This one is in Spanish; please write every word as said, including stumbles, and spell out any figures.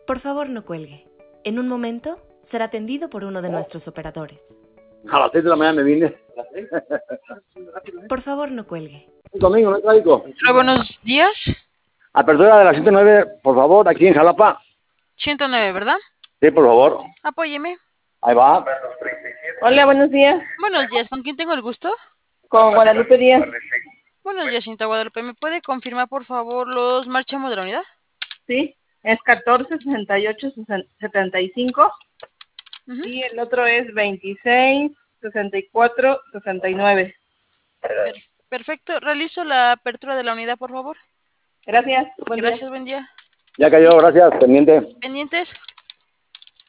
Por favor, no cuelgue. En un momento será atendido por uno de nuestros operadores. A las seis de la mañana me vine. Por favor, no cuelgue. Domingo, ¿no es médico? Hola, buenos días. Apertura de la ciento nueve, por favor, aquí en Jalapa. ciento nueve, ¿verdad? Sí, por favor. Apóyeme. Ahí va. Hola, buenos días. Buenos días, ¿con quién tengo el gusto? Con Guadalupe Díaz. Buenos días, señorita Guadalupe. ¿Me puede confirmar, por favor, los marchamos de la unidad? Sí, es catorce, sesenta y ocho, setenta y cinco. Ujú. Y el otro es veintiséis, sesenta y cuatro, sesenta y nueve. Per- perfecto. Realizo la apertura de la unidad, por favor. Gracias. Buen día. Gracias, buen día. Ya cayó, gracias, pendiente. ¿Pendientes?